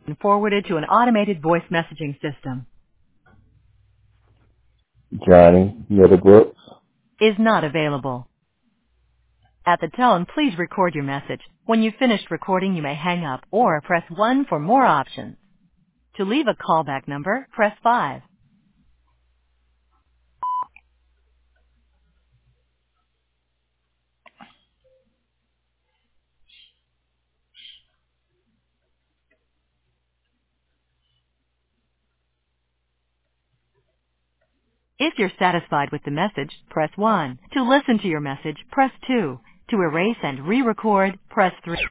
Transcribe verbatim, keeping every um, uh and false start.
and forwarded to an automated voice messaging system. Johnny Middlebrooks. Is not available. At the tone, please record your message. When you've finished recording, you may hang up or press one for more options. To leave a callback number, press five. If you're satisfied with the message, press one. To listen to your message, press two. To erase and re-record, press three.